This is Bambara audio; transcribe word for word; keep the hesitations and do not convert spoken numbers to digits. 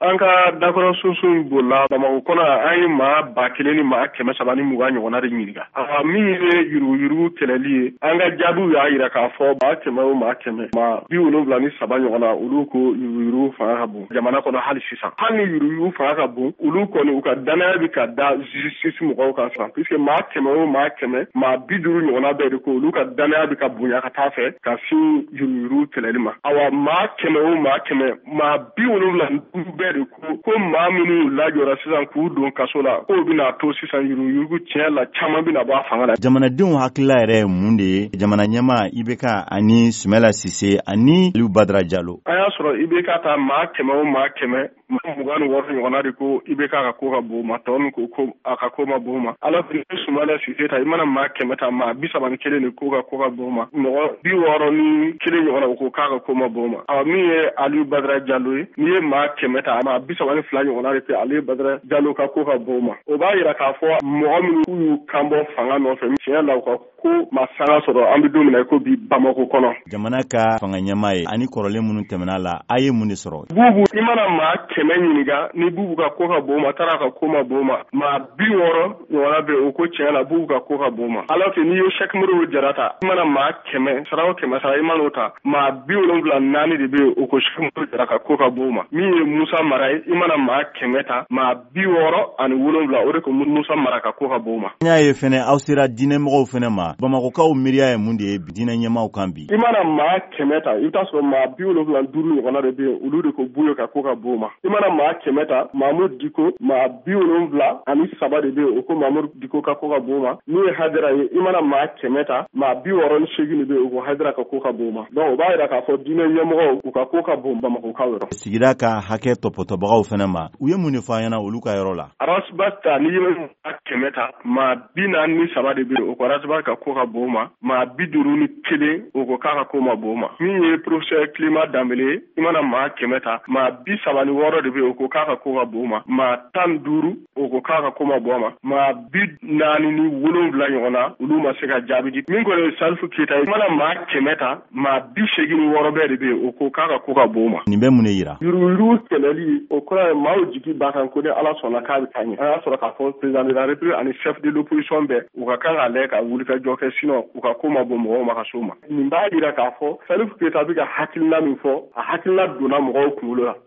An ka dakɔrɔ sunsun bolila Bamakɔ kɔnɔ an ye maa ba kelen ni maa kɛmɛ saba ni mugan ɲɔgɔnna de ɲininka. A min ye yuruguyurugu kɛlɛli ye an ka jaabiw y'a jira k'a fɔ maa kɛmɛ o maa kɛmɛ maa bi wolonwula ni saba ɲɔgɔnna olu ko yuruguyurugu fanga ka bon jamana kɔnɔ hali sisan. Hali ni yuruguyurugu fanga ka bon olu kɔni u ka danaya bi ka da justice mɔgɔw kan sisan puisque maa kɛmɛ o maa kɛmɛ maa bi duuru ɲɔgɔnna bɛɛ de ko olu ka danaya bi ka bonya ka taa fɛ ka sin yuruguyurugu kɛlɛli ma. Awa maa kɛmɛ o maa kɛmɛ maa bi wolonwula ni duuru bɛɛ de ko ko maa minnu lajɔra sisan k'u don kaso la k'o bɛna to sisan yuruguyurugu tiɲɛ la caman bɛna bɔ a fanga la. Jamanadenw hakilila yɛrɛ ye mun de ye jamana ɲɛmaa I B K ani Sumala Sise ani Aliyu Badara Jalo. An y'a sɔrɔ I B K ta maa kɛmɛ o maa kɛmɛ maa mugan ni wɔɔrɔ ɲɔgɔnna de ko I B K ka ko ka bon ma tɔ min ko ko a ka ko ma bon ma. Alors que Sumala Sise ta I mana maa kɛmɛ ta maa bi saba ni kelen de ko ka ko ka bon ma mɔgɔ bi wɔɔrɔ ni kelen ɲɔgɔnna o ko k'a ka ko ma bon ma. Ɔ min ye Aliyu Badara Jalo ye n'i ye maa kɛmɛ ta maa bi saba ni fila ɲɔgɔnna de tɛ Aliyu Badara Jalo ka ko ka bon ma. O b'a jira k'a fɔ mɔgɔ minnu k'u y'u kanbɔ fanga nɔfɛ tiɲɛ la u ka ko ma sanga sɔrɔ an bɛ don min na ko bi Bamakɔ kɔnɔ. Jamana ka fanga ɲɛmaa ye ani kɔrɔlen minnu tɛmɛna la a ye mun de sɔrɔ. Bubu I mana maa kɛmɛ ɲininka ni Bubu ka ko ka bon ma taara ka ko ma bon ma maa bi wɔɔrɔ ɲɔgɔnna bɛ o ko tiɲɛ la Bubu ka ko ka bon ma. Alors que n'i ye Cheick Modibo Jara ta I mana maa kɛmɛ sara o kɛmɛ sara I mana o ta maa bi wolonwula naani de bɛ o ko Cheick Modibo Jara ka ko ka bon ma. Min ye Musa Mara ye I mana maa kɛmɛ ta maa bi wɔɔrɔ ani wolonwula o de ko Musa Mara ka ko ka bon ma. N y'a ye fɛnɛ aw sera diinɛmɔgɔw fɛnɛ ma Bamakɔkaw miiriya ye mun de ye diinɛ ɲɛmaaw kan bi. I mana maa kɛmɛ ta I bɛ taa sɔrɔ maa bi wolonwula duuru ɲɔgɔnna de bɛ yen olu de ko Buyo ka ko ka bon ma. I mana maa kɛmɛ ta Mamudu Diko maa bi wolonwula ani saba de bɛ yen o ko Mamudu Diko ka ko ka bon ma. N'o ye Hadara ye I mana maa kɛmɛ ta maa bi wɔɔrɔ ni seegin de bɛ yen o ko Hadara ka ko ka bon ma. Donc o b'a jira k'a fɔ diinɛ ɲɛmɔgɔw u ka ko ka bon Bamakɔkaw yɔrɔ. Sigida ka hakɛ tɔpɔtɔbagaw fɛnɛ ma u ye mun de fɔ an ɲɛna olu ka yɔrɔ la. Arasba ta n'i ye maa kɛmɛ ta maa bi naani ni saba de bɛ yen o ko Arasba ka ko ka bon ma maa bi duuru ni kelen o ko k'a ka ko ma bon ma. Min ye professeur Clément Dembélé I mana maa kɛmɛ ta maa bi saba ni wɔɔrɔ de bɛ yen o ko k'a ka ko ka bon ma maa tan duuru o ko k'a ka ko ma bon ma maa bi naani ni wolonwula ɲɔgɔnna olu ma se ka jaabi di. Min kɔni ye Salifu Keyita I mana maa kɛmɛ ta maa bi seegin ni wɔɔrɔ bɛɛ de bɛ yen o ko k'a ka ko ka bon ma. Nin bɛ mun de yira. Yuruguyurugu kɛlɛli o kɔrɔ ye maaw jigi b'a kan ko ni Ala sɔnna k'a bɛ taa ɲɛ. An y'a sɔrɔ k'a fɔ président de la République ani chef de l'opposition bɛɛ u ka kan k'a lajɛ ka wuli ka jɔ kɛ sinon u ka ko ma bon mɔgɔw ma ka s'o ma. Nin b'a jira k'a fɔ Salifu Keyita bɛ ka hakilina min fɔ a hakilina donna mɔgɔw kunkolo la.